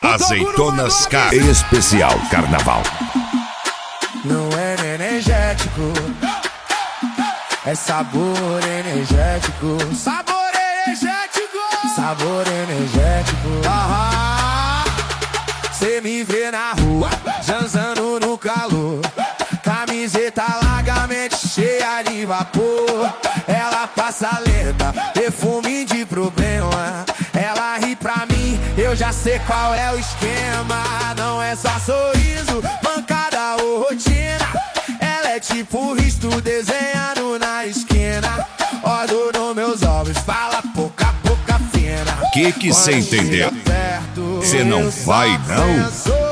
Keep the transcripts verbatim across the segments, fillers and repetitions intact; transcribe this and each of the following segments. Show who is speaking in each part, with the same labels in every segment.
Speaker 1: Azeitonas K Especial Carnaval.
Speaker 2: Não é energético, é sabor energético. Sabor energético, sabor energético. Ah, cê me vê na rua, zanzando no calor, camiseta largamente cheia de vapor. Ela passa lenta, perfume de problema. Ela ri pra mim, eu já sei qual é o esquema. Não é só sorriso, mancada ou rotina. Ela é tipo Risto desenhando na esquina. Olho nos meus olhos, fala pouca, pouca fina.
Speaker 1: Que que cê entendeu? Cê não vai, não?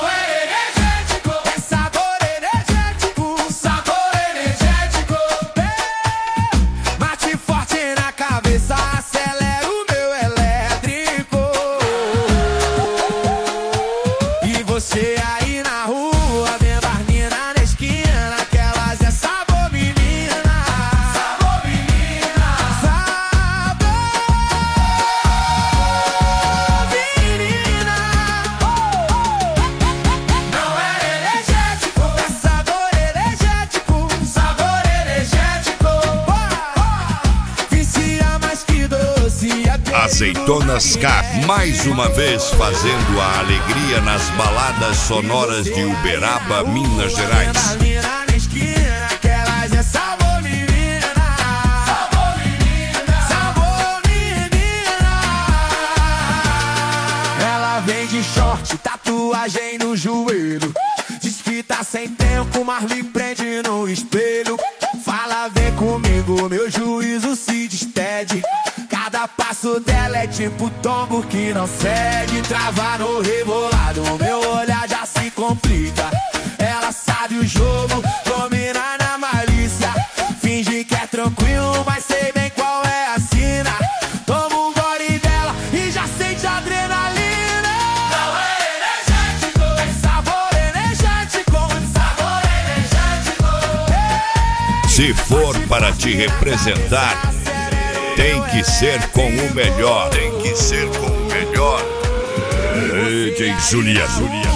Speaker 2: Você aí na rua, vendo as minas na esquina, aquelas é sabor menina. Sabor menina. Sabor menina. Não é energético, é sabor energético. Sabor energético. Vicia mais que doce.
Speaker 1: Azeitonas K, mais uma vez fazendo a alegria nas baladas sonoras de Uberaba, Minas Gerais.
Speaker 2: Ela vem de short, tatuagem no joelho, diz que tá sem tempo, mas me prende no espelho. Fala, vem comigo, meu juízo se despede. Cada passo dela é tipo tombo que não segue. Trava no rebolado, meu olhar já se complica. Ela sabe o jogo, domina na malícia. Finge que é tranquilo, mas sei bem qual é a sina. Toma um gole dela e já sente adrenalina. Não é energético, é sabor energético. Sabor energético.
Speaker 1: Se for para te representar, tem que ser com o melhor. Tem que ser com o melhor. D J Julia, Julia.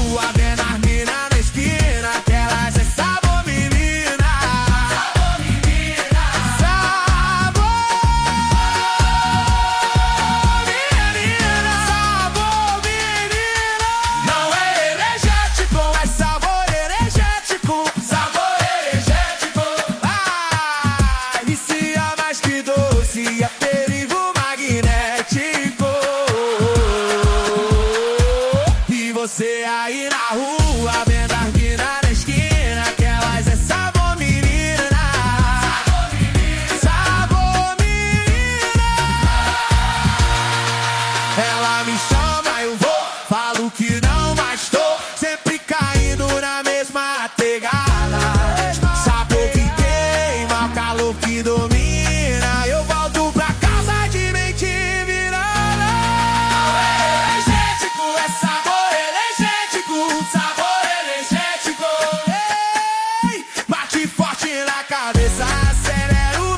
Speaker 2: É perigo magnético. E você aí na rua, vendo as minas na esquina, aquelas é sabor menina. Sabor menina. Ela me chama, eu vou, falo que não, mas tô sempre caindo na mesma pegada. Sabor que queima, calor que domina.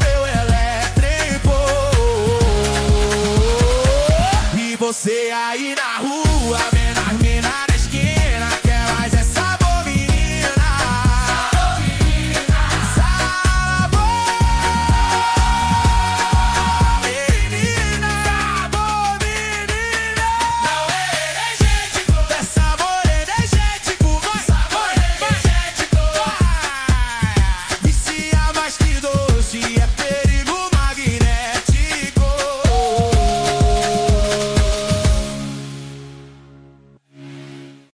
Speaker 2: Você aí